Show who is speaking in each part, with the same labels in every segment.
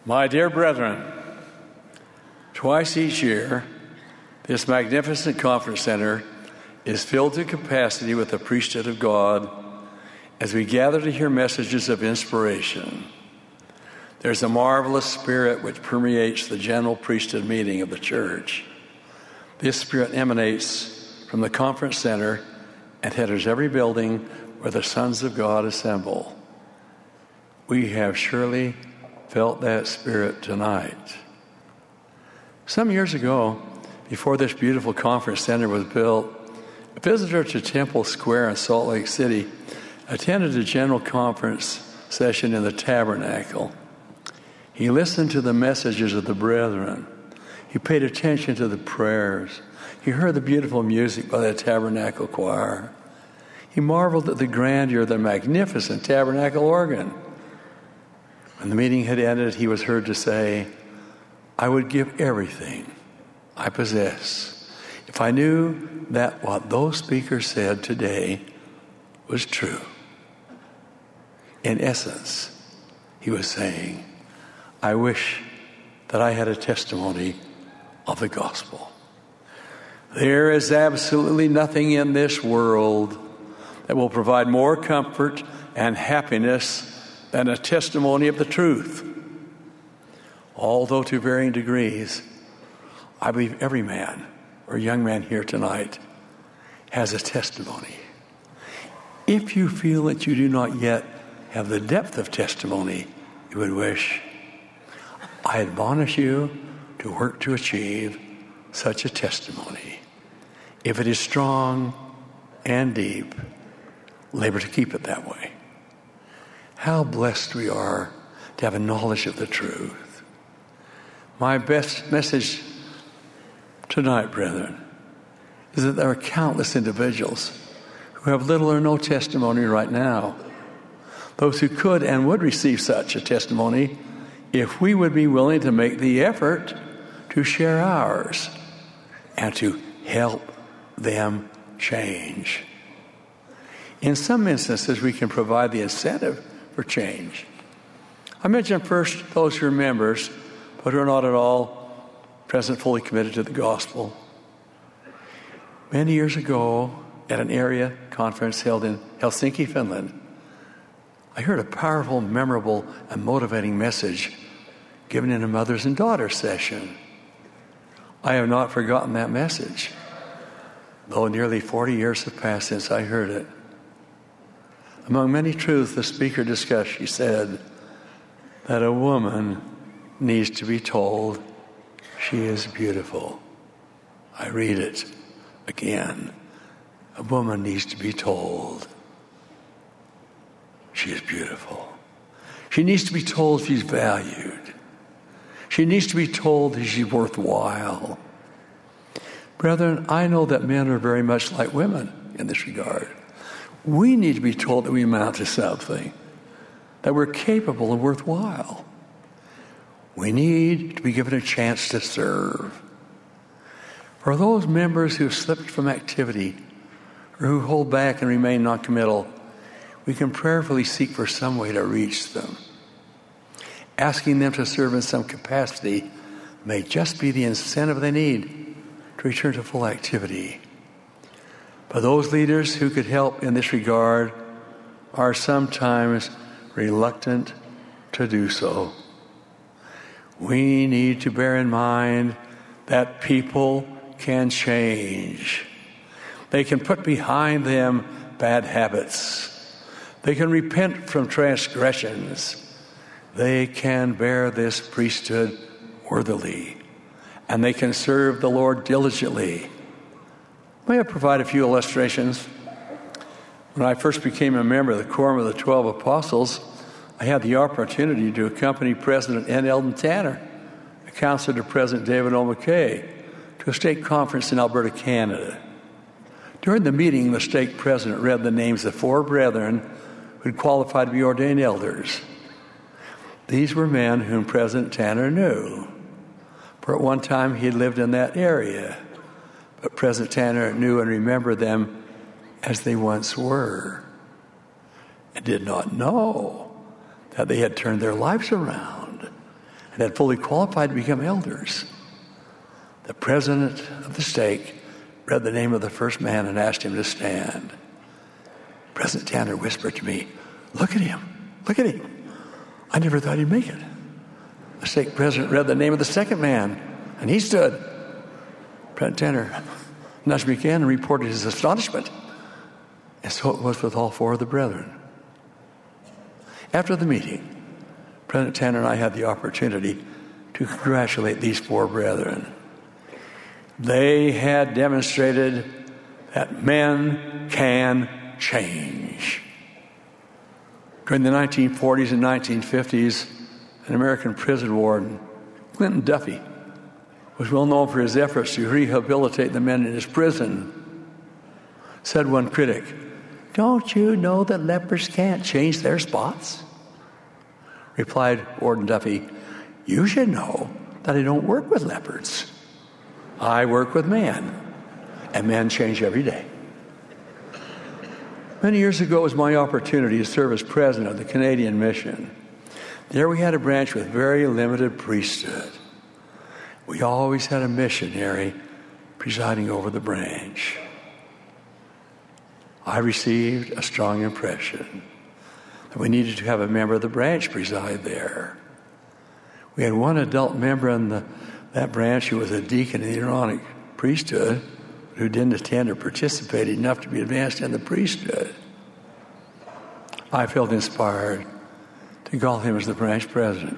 Speaker 1: My dear brethren, twice each year, this magnificent conference center is filled to capacity with the priesthood of God as we gather to hear messages of inspiration. There's a marvelous spirit which permeates the general priesthood meeting of the church. This spirit emanates from the conference center and enters every building where the sons of God assemble. We have surely felt that spirit tonight. Some years ago, before this beautiful conference center was built, a visitor to Temple Square in Salt Lake City attended a general conference session in the tabernacle. He listened to the messages of the brethren. He paid attention to the prayers. He heard the beautiful music by the tabernacle choir. He marveled at the grandeur of the magnificent tabernacle organ. When the meeting had ended, he was heard to say, "I would give everything I possess if I knew that what those speakers said today was true." In essence, he was saying, "I wish that I had a testimony of the gospel." There is absolutely nothing in this world that will provide more comfort and happiness than a testimony of the truth. Although to varying degrees, I believe every man or young man here tonight has a testimony. If you feel that you do not yet have the depth of testimony you would wish, I admonish you to work to achieve such a testimony. If it is strong and deep, labor to keep it that way. How blessed we are to have a knowledge of the truth. My best message tonight, brethren, is that there are countless individuals who have little or no testimony right now. Those who could and would receive such a testimony if we would be willing to make the effort to share ours and to help them change. In some instances, we can provide the incentive for change. I mentioned first those who are members, but who are not at all present, fully committed to the gospel. Many years ago, at an area conference held in Helsinki, Finland, I heard a powerful, memorable, and motivating message given in a mothers and daughters session. I have not forgotten that message, though nearly 40 years have passed since I heard it. Among many truths the speaker discussed, she said that a woman needs to be told she is beautiful. I read it again. A woman needs to be told she is beautiful. She needs to be told she's valued. She needs to be told that she's worthwhile. Brethren, I know that men are very much like women in this regard. We need to be told that we amount to something, that we're capable and worthwhile. We need to be given a chance to serve. For those members who have slipped from activity or who hold back and remain noncommittal, we can prayerfully seek for some way to reach them. Asking them to serve in some capacity may just be the incentive they need to return to full activity. But those leaders who could help in this regard are sometimes reluctant to do so. We need to bear in mind that people can change. They can put behind them bad habits. They can repent from transgressions. They can bear this priesthood worthily. And they can serve the Lord diligently. May I provide a few illustrations? When I first became a member of the Quorum of the 12 Apostles, I had the opportunity to accompany President N. Eldon Tanner, a counselor to President David O. McKay, to a stake conference in Alberta, Canada. During the meeting, the stake president read the names of 4 brethren who had qualified to be ordained elders. These were men whom President Tanner knew, for at one time he had lived in that area. But President Tanner knew and remembered them as they once were, and did not know that they had turned their lives around. and had fully qualified to become elders. The president of the stake read the name of the first man and asked him to stand. President Tanner whispered to me, "Look at him, look at him. I never thought he'd make it." The stake president read the name of the second man, and he stood. President Tanner nudged me again and reported his astonishment. And so it was with all four of the brethren. After the meeting, President Tanner and I had the opportunity to congratulate these four brethren. They had demonstrated that men can change. During the 1940s and 1950s, an American prison warden, Clinton Duffy, was well known for his efforts to rehabilitate the men in his prison. Said one critic, "Don't you know that lepers can't change their spots?" Replied Warden Duffy, "You should know that I don't work with leopards. I work with men, and men change every day." Many years ago, it was my opportunity to serve as president of the Canadian Mission. There we had a branch with very limited priesthood. We always had a missionary presiding over the branch. I received a strong impression that we needed to have a member of the branch preside there. We had one adult member in that branch who was a deacon in the Aaronic priesthood who didn't attend or participate enough to be advanced in the priesthood. I felt inspired to call him as the branch president.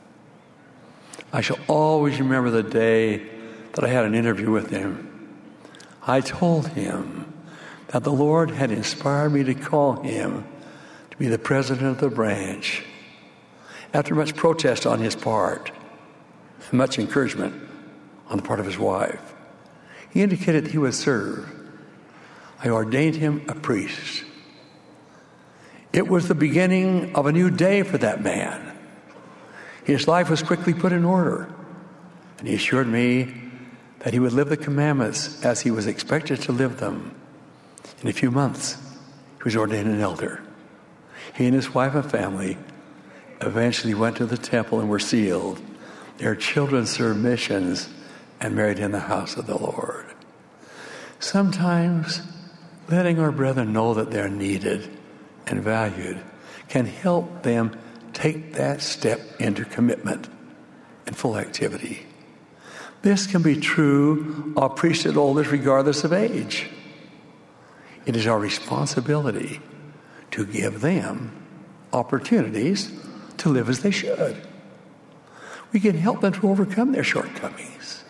Speaker 1: I shall always remember the day that I had an interview with him. I told him that the Lord had inspired me to call him to be the president of the branch. After much protest on his part, and much encouragement on the part of his wife, he indicated that he would serve. I ordained him a priest. It was the beginning of a new day for that man. His life was quickly put in order, and he assured me that he would live the commandments as he was expected to live them. In a few months, he was ordained an elder. He and his wife and family eventually went to the temple and were sealed. Their children served missions and married in the house of the Lord. Sometimes letting our brethren know that they're needed and valued can help them take that step into commitment and full activity. This can be true of priesthood elders regardless of age. It is our responsibility to give them opportunities to live as they should. We can help them to overcome their shortcomings.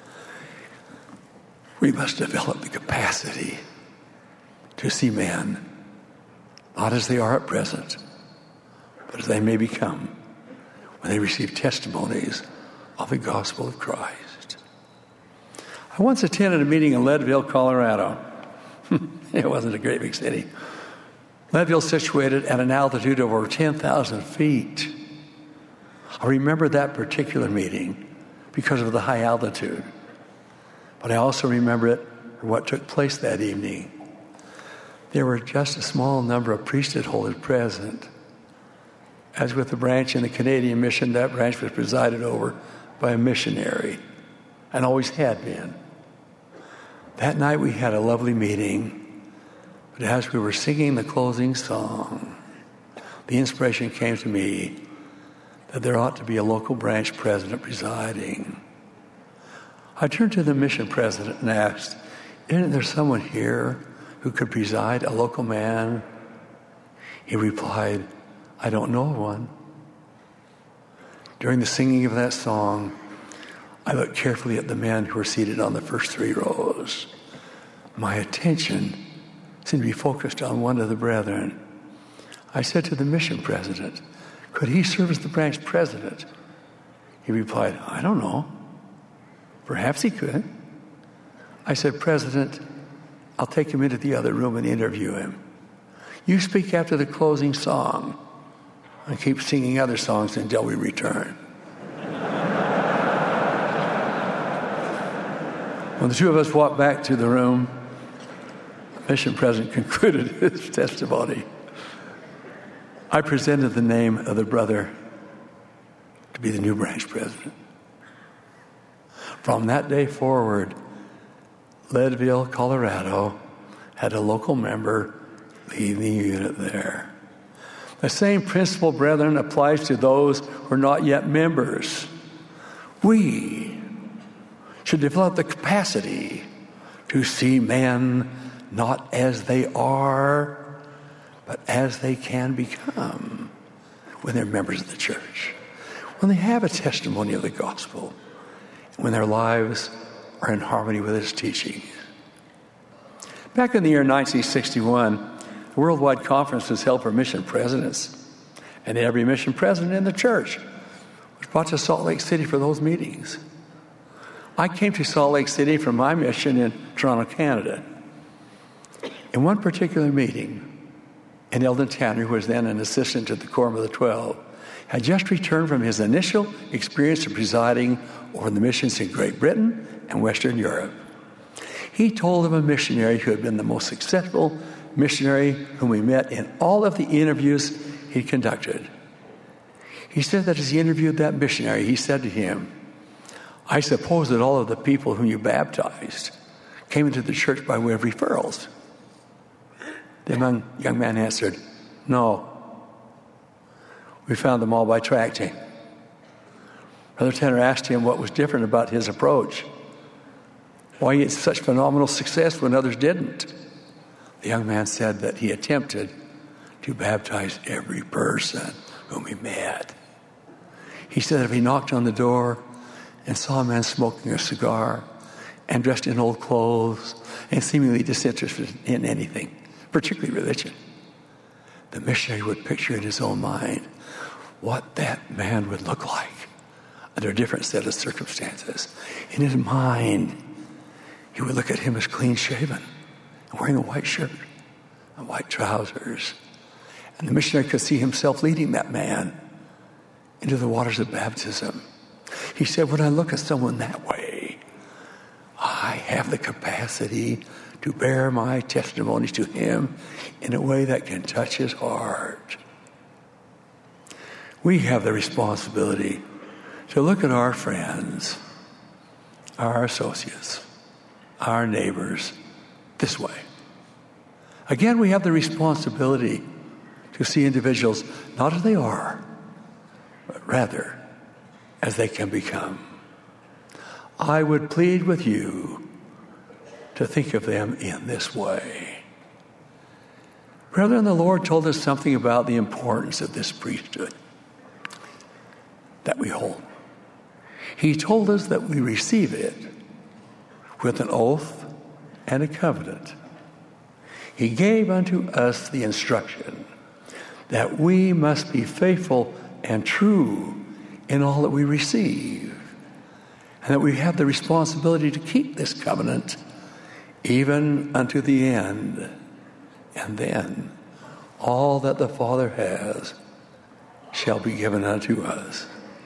Speaker 1: We must develop the capacity to see men not as they are at present, but as they may become when they receive testimonies of the gospel of Christ. I once attended a meeting in Leadville, Colorado. It wasn't a great big city. Leadville situated at an altitude of over 10,000 feet. I remember that particular meeting because of the high altitude. But I also remember it for what took place that evening. There were just a small number of priesthood holders present. As with the branch in the Canadian Mission, that branch was presided over by a missionary, and always had been. That night we had a lovely meeting, but as we were singing the closing song, the inspiration came to me that there ought to be a local branch president presiding. I turned to the mission president and asked, "Isn't there someone here who could preside, a local man?" He replied, "I don't know of one." During the singing of that song, I looked carefully at the men who were seated on the first three rows. My attention seemed to be focused on one of the brethren. I said to the mission president, "Could he serve as the branch president?" He replied, "I don't know. Perhaps he could." I said, "President, I'll take him into the other room and interview him. You speak after the closing song and keep singing other songs until we return." When the two of us walked back to the room, the mission president concluded his testimony. I presented the name of the brother to be the new branch president. From that day forward, Leadville, Colorado, had a local member lead the unit there. The same principle, brethren, applies to those who are not yet members. We should develop the capacity to see men not as they are, but as they can become when they're members of the church, when they have a testimony of the gospel, when their lives are in harmony with its teachings. Back in the year 1961, a worldwide conference was held for mission presidents, and every mission president in the church was brought to Salt Lake City for those meetings. I came to Salt Lake City from my mission in Toronto, Canada. In one particular meeting, and Eldon Tanner, who was then an assistant to the Quorum of the 12, had just returned from his initial experience of presiding over the missions in Great Britain and Western Europe. He told of a missionary who had been the most successful missionary whom he met in all of the interviews he conducted. He said that as he interviewed that missionary, he said to him, "I suppose that all of the people whom you baptized came into the church by way of referrals." The young man answered, "No. We found them all by tracting." Brother Tanner asked him what was different about his approach, why he had such phenomenal success when others didn't. The young man said that he attempted to baptize every person whom he met. He said that if he knocked on the door and saw a man smoking a cigar and dressed in old clothes and seemingly disinterested in anything, particularly religion, the missionary would picture in his own mind what that man would look like under a different set of circumstances. In his mind, he would look at him as clean-shaven and wearing a white shirt and white trousers. And the missionary could see himself leading that man into the waters of baptism. He said, when I look at someone that way, I have the capacity to bear my testimony to him in a way that can touch his heart. We have the responsibility to look at our friends, our associates, our neighbors this way. Again, we have the responsibility to see individuals not as they are, but rather as they can become. I would plead with you to think of them in this way. Brethren, the Lord told us something about the importance of this priesthood that we hold. He told us that we receive it with an oath and a covenant. He gave unto us the instruction that we must be faithful and true in all that we receive, and that we have the responsibility to keep this covenant even unto the end. And then all that the Father has shall be given unto us.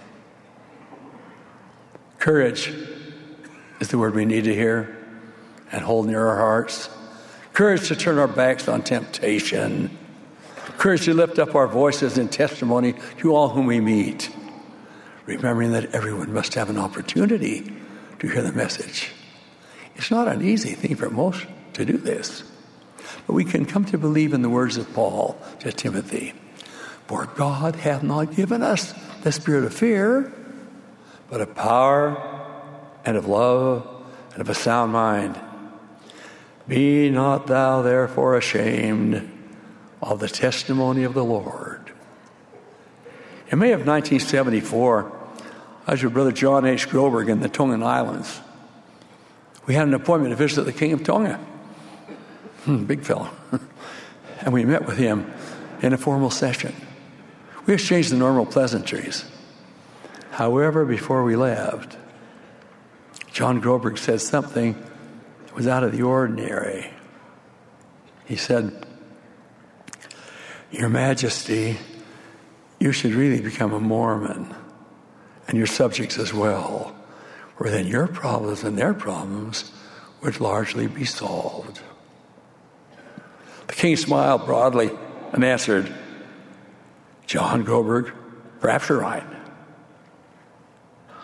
Speaker 1: Courage is the word we need to hear and hold near our hearts. Courage to turn our backs on temptation. Courage to lift up our voices in testimony to all whom we meet, remembering that everyone must have an opportunity to hear the message. It's not an easy thing for most to do this, but we can come to believe in the words of Paul to Timothy. For God hath not given us the spirit of fear, but of power and of love and of a sound mind. Be not thou therefore ashamed of the testimony of the Lord. In May of 1974, I was with Brother John H. Groberg in the Tongan Islands. We had an appointment to visit the King of Tonga. Big fellow. And we met with him in a formal session. We exchanged the normal pleasantries. However, before we left, John Groberg said something that was out of the ordinary. He said, Your Majesty, you should really become a Mormon, and your subjects as well, where then your problems and their problems would largely be solved. The king smiled broadly and answered, John Groberg, perhaps you're right.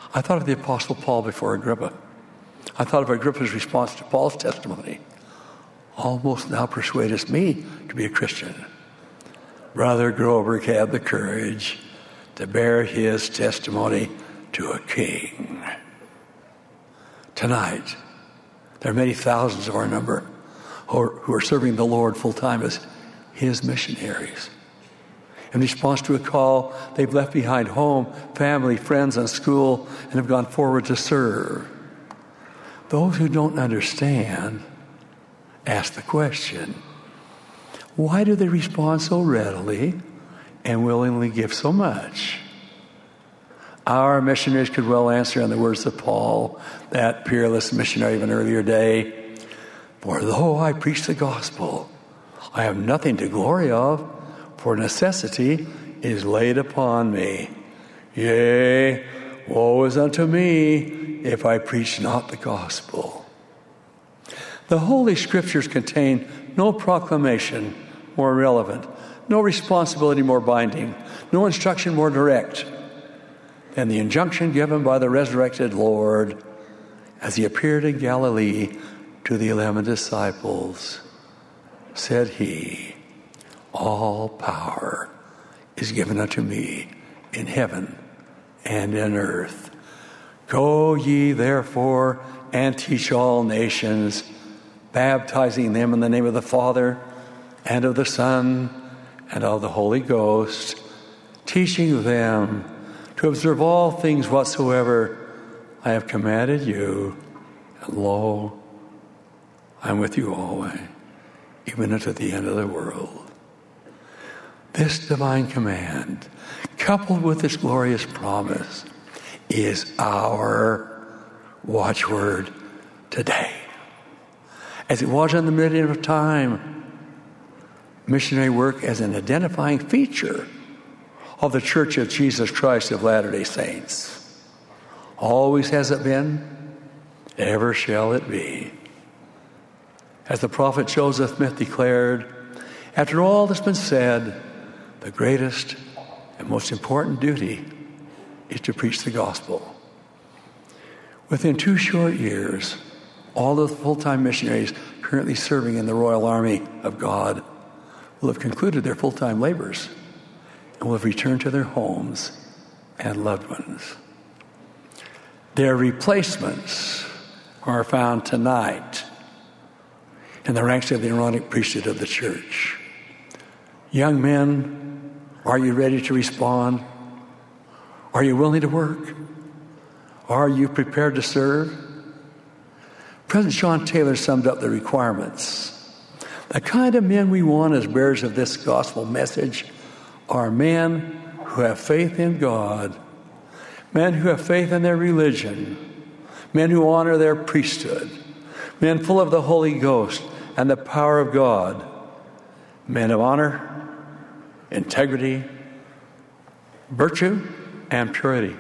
Speaker 1: I thought of the Apostle Paul before Agrippa. I thought of Agrippa's response to Paul's testimony. Almost now persuadest me to be a Christian. Brother Groberg had the courage to bear his testimony to a king. Tonight, there are many thousands of our number who are serving the Lord full-time as his missionaries. In response to a call, they've left behind home, family, friends, and school, and have gone forward to serve. Those who don't understand ask the question, why do they respond so readily and willingly give so much? Our missionaries could well answer in the words of Paul, that peerless missionary of an earlier day, for though I preach the gospel, I have nothing to glory of, for necessity is laid upon me. Yea, woe is unto me if I preach not the gospel. The Holy Scriptures contain no proclamation more relevant, no responsibility more binding, no instruction more direct than the injunction given by the resurrected Lord as he appeared in Galilee to the 11 disciples. Said he, all power is given unto me in heaven and in earth. Go ye therefore and teach all nations, baptizing them in the name of the Father and of the Son and of the Holy Ghost, teaching them to observe all things whatsoever I have commanded you. And lo, I am with you always, even unto the end of the world. This divine command, coupled with this glorious promise, is our watchword today. As it was in the millennium of time, missionary work as an identifying feature of the Church of Jesus Christ of Latter-day Saints. Always has it been, ever shall it be. As the prophet Joseph Smith declared, after all that's been said, the greatest and most important duty is to preach the gospel. Within 2 short years, all of the full-time missionaries currently serving in the Royal Army of God will have concluded their full-time labors and will have returned to their homes and loved ones. Their replacements are found tonight in the ranks of the Aaronic priesthood of the church. Young men, are you ready to respond? Are you willing to work? Are you prepared to serve? President John Taylor summed up the requirements. The kind of men we want as bearers of this gospel message are men who have faith in God, men who have faith in their religion, men who honor their priesthood, men full of the Holy Ghost and the power of God, men of honor, integrity, virtue, and purity.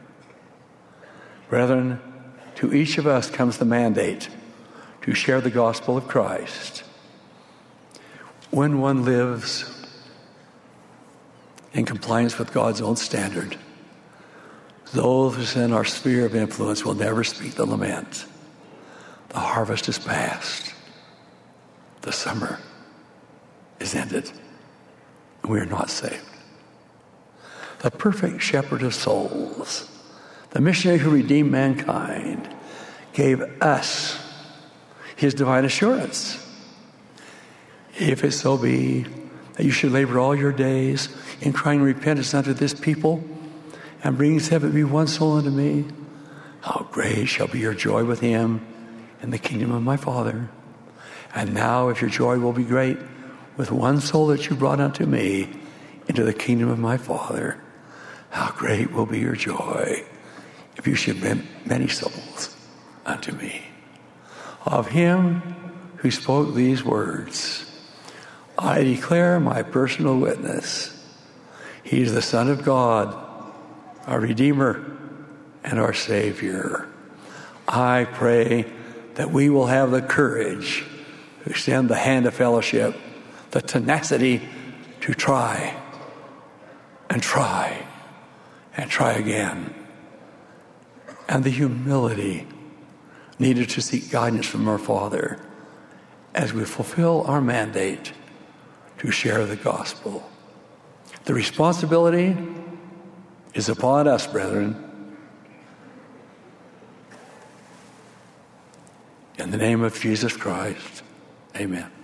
Speaker 1: Brethren, to each of us comes the mandate to share the gospel of Christ. When one lives in compliance with God's own standard, those in our sphere of influence will never speak the lament. The harvest is past. The summer is ended. And we are not saved. The perfect shepherd of souls, the missionary who redeemed mankind, gave us his divine assurance. If it so be that you should labor all your days in crying repentance unto this people, and bringing 71 soul unto me, how great shall be your joy with him in the kingdom of my Father. And now, if your joy will be great with one soul that you brought unto me into the kingdom of my Father, how great will be your joy if you should bring many souls unto me. Of him who spoke these words, I declare my personal witness. He is the Son of God, our Redeemer and our Savior. I pray that we will have the courage to extend the hand of fellowship, the tenacity to try and try and try again and the humility needed to seek guidance from our Father as we fulfill our mandate to share the gospel. The responsibility is upon us, brethren. In the name of Jesus Christ, amen.